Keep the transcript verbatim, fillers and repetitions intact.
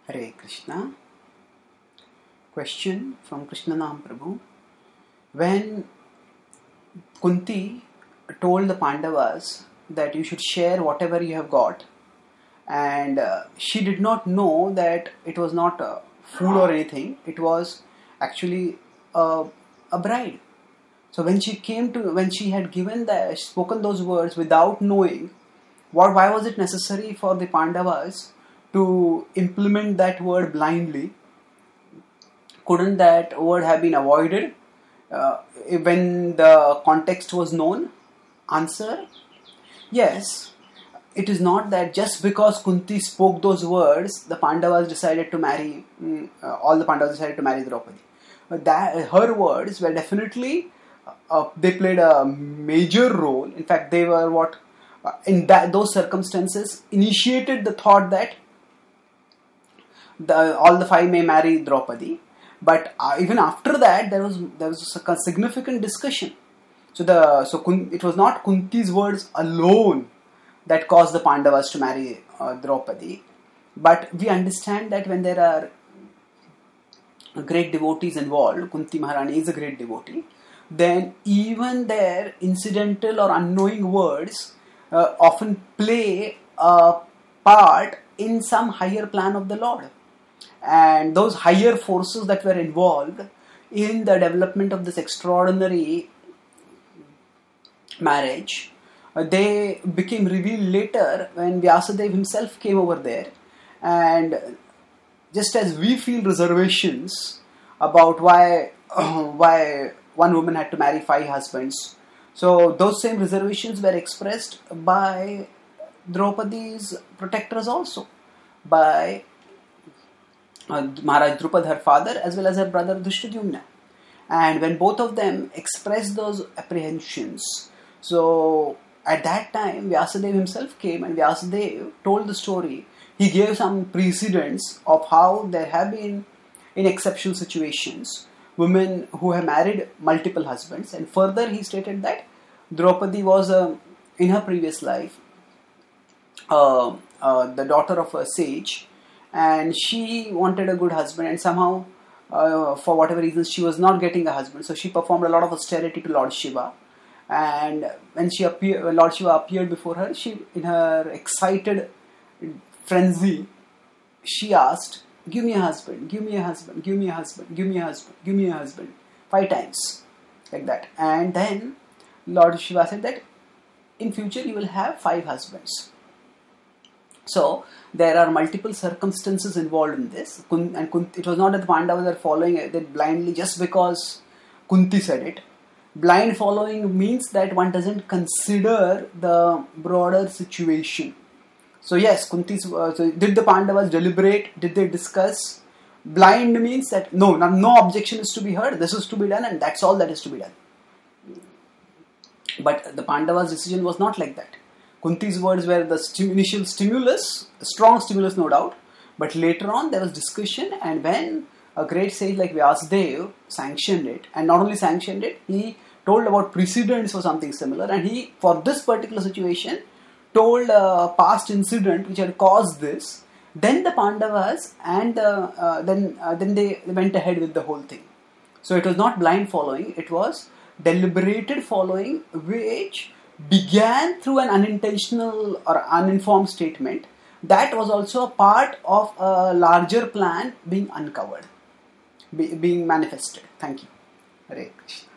Hare Krishna. Question from Krishnanam Prabhu. When Kunti told the Pandavas that you should share whatever you have got, and uh, she did not know that it was not uh, food or anything, it was actually uh, a bride. So when she came to, when she had given the, spoken those words without knowing, what, why was it necessary for the Pandavas to implement that word blindly? Couldn't that word have been avoided uh, when the context was known? Answer: yes. It is not that just because Kunti spoke those words, the Pandavas decided to marry, uh, all the Pandavas decided to marry Draupadi. But that, her words were definitely, uh, they played a major role. In fact, they were what, uh, in that, those circumstances, initiated the thought that the, all the five may marry Draupadi. But uh, even after that, there was there was a significant discussion. So the so Kun, it was not Kunti's words alone that caused the Pandavas to marry uh, Draupadi. But we understand that when there are great devotees involved, Kunti Maharani is a great devotee, then even their incidental or unknowing words uh, often play a part in some higher plan of the Lord. And those higher forces that were involved in the development of this extraordinary marriage, uh, they became revealed later when Vyasadeva himself came over there. And just as we feel reservations about why uh, why one woman had to marry five husbands, so those same reservations were expressed by Draupadi's protectors also, by uh, Maharaj Drupad, her father, as well as her brother Drishtadyumna. And when both of them expressed those apprehensions, so at that time Vyasadeva himself came, and Vyasadeva told the story. He gave some precedents of how there have been, in exceptional situations, women who have married multiple husbands. And further he stated that Draupadi was, uh, in her previous life, uh, uh, the daughter of a sage, and she wanted a good husband, and somehow uh, for whatever reasons she was not getting a husband. So she performed a lot of austerity to Lord Shiva. And when she appeared, when Lord Shiva appeared before her, she, in her excited frenzy, she asked, "Give me a husband, give me a husband, give me a husband, give me a husband, give me a husband," five times, like that. And then Lord Shiva said that in future you will have five husbands. So there are multiple circumstances involved in this, and it was not that the Pandavas are following it blindly just because Kunti said it. Blind following means that one doesn't consider the broader situation. So yes, Kunti's, uh, so did the Pandavas deliberate? Did they discuss? Blind means that no, no, no objection is to be heard. This is to be done, and that's all that is to be done. But the Pandavas' decision was not like that. Kunti's words were the stu- initial stimulus, a strong stimulus, no doubt. But later on, there was discussion, and when a great sage like Vyasadeva sanctioned it, and not only sanctioned it, he told about precedents for something similar, and he, for this particular situation, told a past incident which had caused this. Then the Pandavas and uh, uh, then uh, then they went ahead with the whole thing. So it was not blind following; it was deliberated following, which began through an unintentional or uninformed statement that was also a part of a larger plan being uncovered, be, being manifested. Thank you. Hare Krishna.